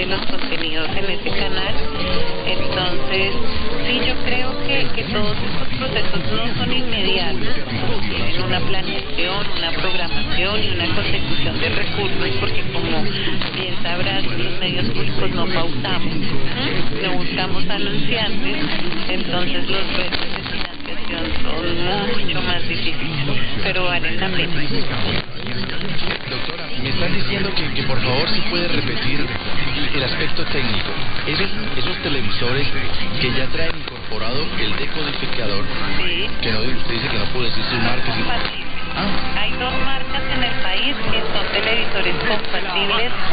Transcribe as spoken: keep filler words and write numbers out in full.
de los contenidos en ese canal. Entonces, sí, yo creo que, que todos estos procesos no son inmediatos, tienen una planeación, una programación y una consecución de recursos, porque como bien sabrás, los medios públicos no pautamos, ¿eh? No buscamos anunciantes, entonces los retos de financiación son mucho más difíciles, pero valen la pena. Doctora, me están diciendo que, que por favor si puede repetir el aspecto técnico. Esos, esos televisores que ya traen incorporado el decodificador, Sí. que no, usted dice que no puede decir sus marcas. Compatibles. Ah. Hay dos marcas en el país que son televisores compatibles